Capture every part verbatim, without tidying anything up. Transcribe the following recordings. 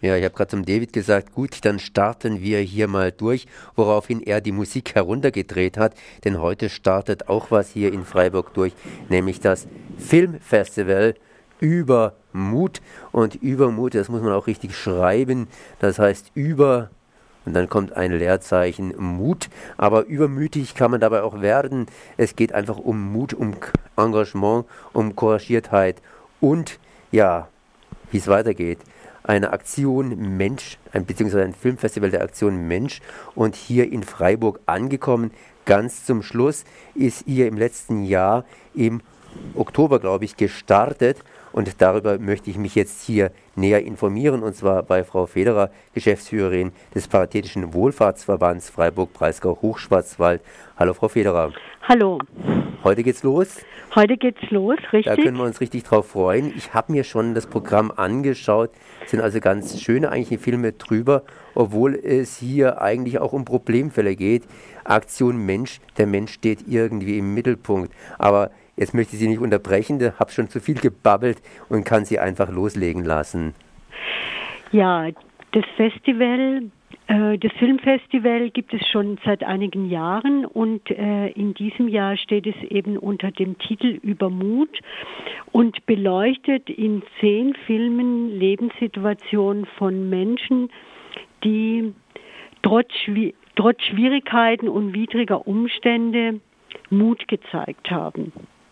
Ja, ich habe gerade zum David gesagt, gut, dann starten wir hier mal durch, woraufhin er die Musik heruntergedreht hat, denn heute startet auch was hier in Freiburg durch, nämlich das Filmfestival Übermut. Und Übermut, das muss man auch richtig schreiben, das heißt über und dann kommt ein Leerzeichen Mut, aber übermütig kann man dabei auch werden. Es geht einfach um Mut, um Engagement, um Couragiertheit und ja, wie es weitergeht. Eine Aktion Mensch, ein, beziehungsweise ein Filmfestival der Aktion Mensch und hier in Freiburg angekommen. Ganz zum Schluss ist hier im letzten Jahr im Oktober, glaube ich, gestartet und darüber möchte ich mich jetzt hier näher informieren und zwar bei Frau Federer, Geschäftsführerin des Paritätischen Wohlfahrtsverbands Freiburg-Breisgau-Hochschwarzwald. Hallo Frau Federer. Hallo. Heute geht's los? Heute geht's los, richtig. Da können wir uns richtig drauf freuen. Ich habe mir schon das Programm angeschaut. Es sind also ganz schöne eigentlich Filme drüber, obwohl es hier eigentlich auch um Problemfälle geht. Aktion Mensch, der Mensch steht irgendwie im Mittelpunkt. Aber jetzt möchte ich Sie nicht unterbrechen, ich habe schon zu viel gebabbelt und kann Sie einfach loslegen lassen. Ja, das Festival, äh, das Filmfestival gibt es schon seit einigen Jahren und äh, in diesem Jahr steht es eben unter dem Titel Übermut und beleuchtet in zehn Filmen Lebenssituationen von Menschen, die trotz, trotz Schwierigkeiten und widriger Umstände Mut gezeigt haben.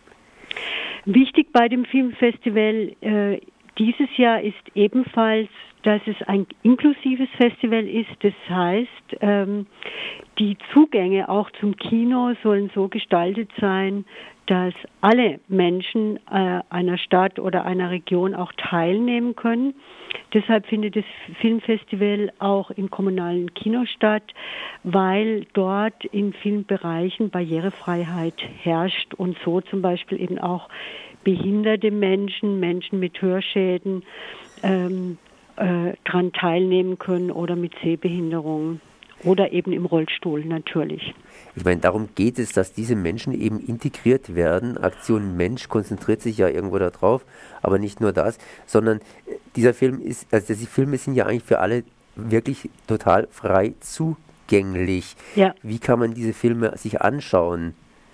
Wichtig bei dem Filmfestival äh, dieses Jahr ist ebenfalls, dass es ein inklusives Festival ist. Das heißt, ähm, die Zugänge auch zum Kino sollen so gestaltet sein, dass alle Menschen äh, einer Stadt oder einer Region auch teilnehmen können. Deshalb findet das Filmfestival auch in kommunalen Kinos statt, weil dort in vielen Bereichen Barrierefreiheit herrscht und so zum Beispiel eben auch behinderte Menschen, Menschen mit Hörschäden ähm, äh, daran teilnehmen können oder mit Sehbehinderung oder eben im Rollstuhl natürlich. Ich meine, darum geht es, dass diese Menschen eben integriert werden. Aktion Mensch konzentriert sich ja irgendwo darauf, aber nicht nur das, sondern dieser Film ist, also die Filme sind ja eigentlich für alle wirklich total frei zugänglich. Ja. Wie kann man diese Filme sich anschauen?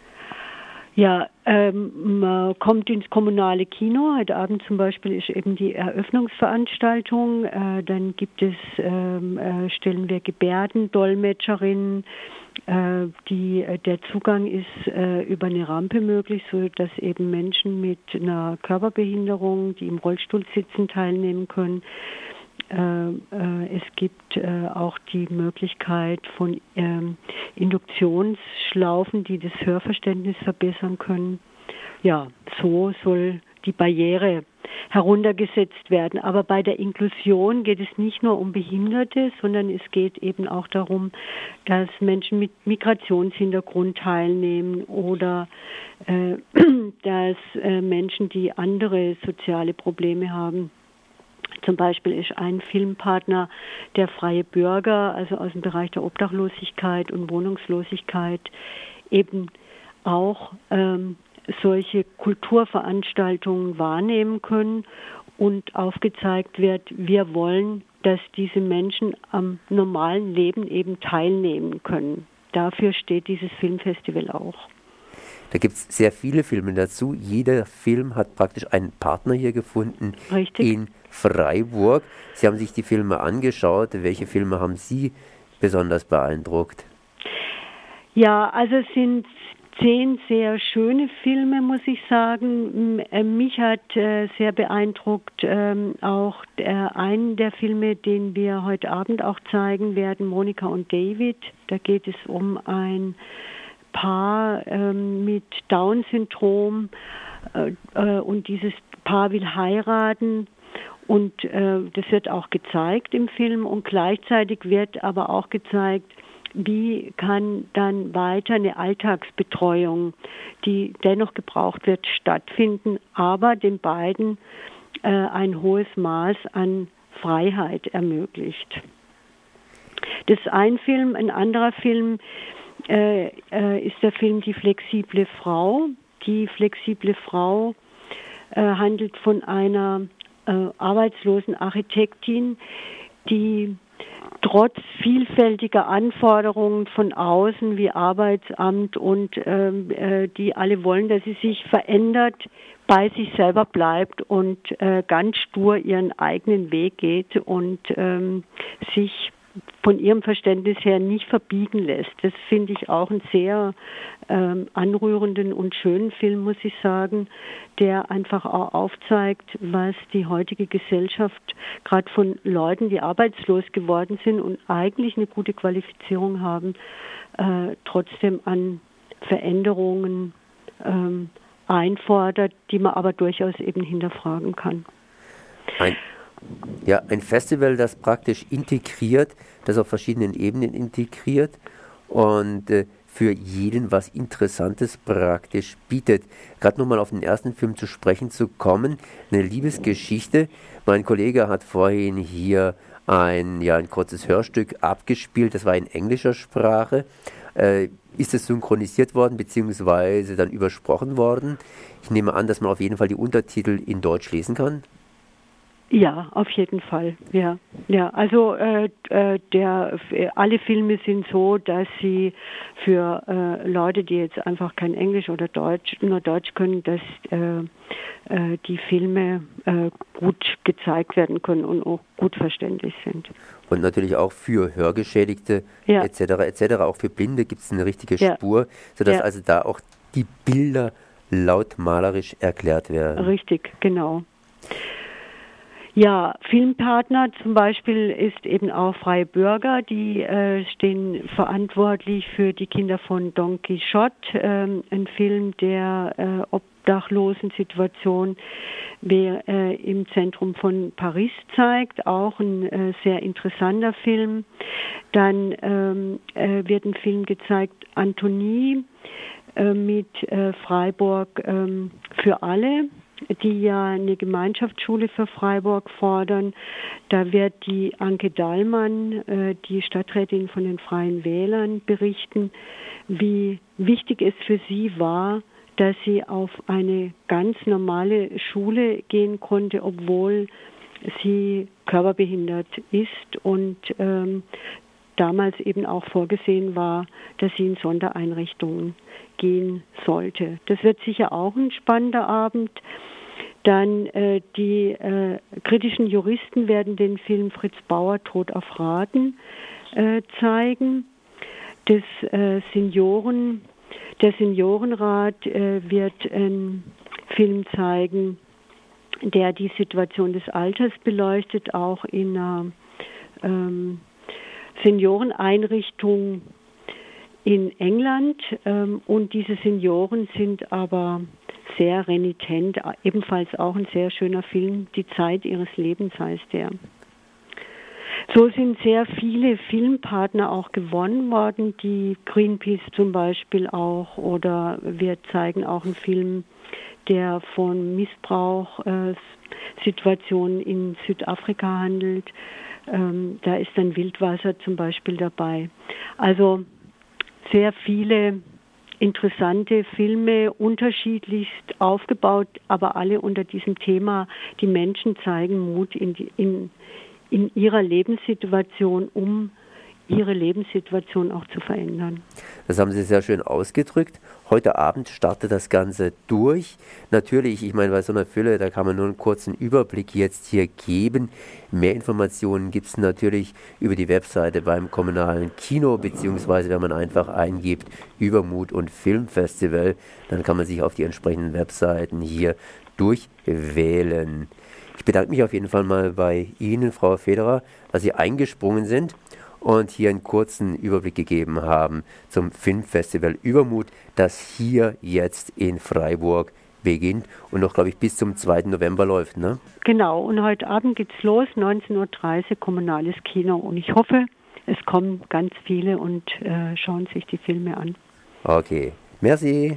Ja, ähm, man kommt ins kommunale Kino. Heute Abend zum Beispiel ist eben die Eröffnungsveranstaltung. Äh, dann gibt es, ähm, äh, stellen wir Gebärdendolmetscherinnen. Äh, die, äh, der Zugang ist äh, über eine Rampe möglich, so dass eben Menschen mit einer Körperbehinderung, die im Rollstuhl sitzen, teilnehmen können. Äh, äh, es gibt äh, auch die Möglichkeit von ähm, Induktionsschlaufen, die das Hörverständnis verbessern können. Ja, so soll die Barriere heruntergesetzt werden. Aber bei der Inklusion geht es nicht nur um Behinderte, sondern es geht eben auch darum, dass Menschen mit Migrationshintergrund teilnehmen oder äh, dass äh, Menschen, die andere soziale Probleme haben. Zum Beispiel ist ein Filmpartner der Freie Bürger, also aus dem Bereich der Obdachlosigkeit und Wohnungslosigkeit, eben auch ähm, solche Kulturveranstaltungen wahrnehmen können und aufgezeigt wird, wir wollen, dass diese Menschen am normalen Leben eben teilnehmen können. Dafür steht dieses Filmfestival auch. Da gibt es sehr viele Filme dazu. Jeder Film hat praktisch einen Partner hier gefunden. Richtig. In Freiburg. Sie haben sich die Filme angeschaut. Welche Filme haben Sie besonders beeindruckt? Ja, also es sind zehn sehr schöne Filme, muss ich sagen. Mich hat äh, sehr beeindruckt ähm, auch der, einen der Filme, den wir heute Abend auch zeigen werden, Monika und David. Da geht es um ein Paar ähm, mit Down-Syndrom äh, äh, und dieses Paar will heiraten. Und äh, das wird auch gezeigt im Film und gleichzeitig wird aber auch gezeigt, wie kann dann weiter eine Alltagsbetreuung, die dennoch gebraucht wird, stattfinden, aber den beiden äh, ein hohes Maß an Freiheit ermöglicht. Das ist ein Film, ein anderer Film äh, äh, ist der Film Die flexible Frau. Die flexible Frau äh, handelt von einer äh, arbeitslosen Architektin, die trotz vielfältiger Anforderungen von außen wie Arbeitsamt und ähm, äh, die alle wollen, dass sie sich verändert, bei sich selber bleibt und äh, ganz stur ihren eigenen Weg geht und ähm, sich von ihrem Verständnis her nicht verbiegen lässt. Das finde ich auch einen sehr ähm, anrührenden und schönen Film, muss ich sagen, der einfach auch aufzeigt, was die heutige Gesellschaft, gerade von Leuten, die arbeitslos geworden sind und eigentlich eine gute Qualifizierung haben, äh, trotzdem an Veränderungen ähm, einfordert, die man aber durchaus eben hinterfragen kann. Ein Ja, ein Festival, das praktisch integriert, das auf verschiedenen Ebenen integriert und äh, für jeden was Interessantes praktisch bietet. Gerade nochmal auf den ersten Film zu sprechen zu kommen, eine Liebesgeschichte. Mein Kollege hat vorhin hier ein, ja, ein kurzes Hörstück abgespielt, das war in englischer Sprache. Äh, ist es synchronisiert worden, beziehungsweise dann übersprochen worden? Ich nehme an, dass man auf jeden Fall die Untertitel in Deutsch lesen kann. Ja, auf jeden Fall. Ja, ja. Also äh, äh, der äh, alle Filme sind so, dass sie für äh, Leute, die jetzt einfach kein Englisch oder Deutsch, nur Deutsch können, dass äh, äh, die Filme äh, gut gezeigt werden können und auch gut verständlich sind. Und natürlich auch für Hörgeschädigte ja. et cetera et cetera. Auch für Blinde gibt es eine richtige ja. Spur, sodass ja. also da auch die Bilder laut malerisch erklärt werden. Richtig, genau. Ja, Filmpartner zum Beispiel ist eben auch Freie Bürger, die äh, stehen verantwortlich für die Kinder von Don Quixote, ähm, ein Film, der äh, Obdachlosensituation wer, äh, im Zentrum von Paris zeigt, auch ein äh, sehr interessanter Film. Dann ähm, äh, wird ein Film gezeigt, Antonie äh, mit äh, Freiburg ähm, für alle, die ja eine Gemeinschaftsschule für Freiburg fordern. Da wird die Anke Dahlmann, äh, die Stadträtin von den Freien Wählern, berichten, wie wichtig es für sie war, dass sie auf eine ganz normale Schule gehen konnte, obwohl sie körperbehindert ist und ähm, damals eben auch vorgesehen war, dass sie in Sondereinrichtungen gehen sollte. Das wird sicher auch ein spannender Abend. Dann äh, die äh, kritischen Juristen werden den Film Fritz Bauer Tod auf Raten äh, zeigen. Das äh, Senioren, der Seniorenrat äh, wird einen Film zeigen, der die Situation des Alters beleuchtet, auch in einer ähm, Senioreneinrichtung in England. Ähm, und diese Senioren sind aber sehr renitent, ebenfalls auch ein sehr schöner Film, Die Zeit ihres Lebens heißt der. So sind sehr viele Filmpartner auch gewonnen worden, die Greenpeace zum Beispiel auch, oder wir zeigen auch einen Film, der von Missbrauchssituationen äh, in Südafrika handelt. Ähm, da ist dann Wildwasser zum Beispiel dabei. Also sehr viele interessante Filme, unterschiedlichst aufgebaut, aber alle unter diesem Thema, die Menschen zeigen Mut in, die, in, in ihrer Lebenssituation, um ihre Lebenssituation auch zu verändern. Das haben Sie sehr schön ausgedrückt. Heute Abend startet das Ganze durch. Natürlich, ich meine, bei so einer Fülle, da kann man nur einen kurzen Überblick jetzt hier geben. Mehr Informationen gibt es natürlich über die Webseite beim kommunalen Kino, beziehungsweise wenn man einfach eingibt Übermut und Filmfestival, dann kann man sich auf die entsprechenden Webseiten hier durchwählen. Ich bedanke mich auf jeden Fall mal bei Ihnen, Frau Federer, dass Sie eingesprungen sind und hier einen kurzen Überblick gegeben haben zum Filmfestival Übermut, das hier jetzt in Freiburg beginnt und noch, glaube ich, bis zum zweiten November läuft, ne? Genau, und heute Abend geht's los, neunzehn Uhr dreißig, kommunales Kino. Und ich hoffe, es kommen ganz viele und äh, schauen sich die Filme an. Okay, merci.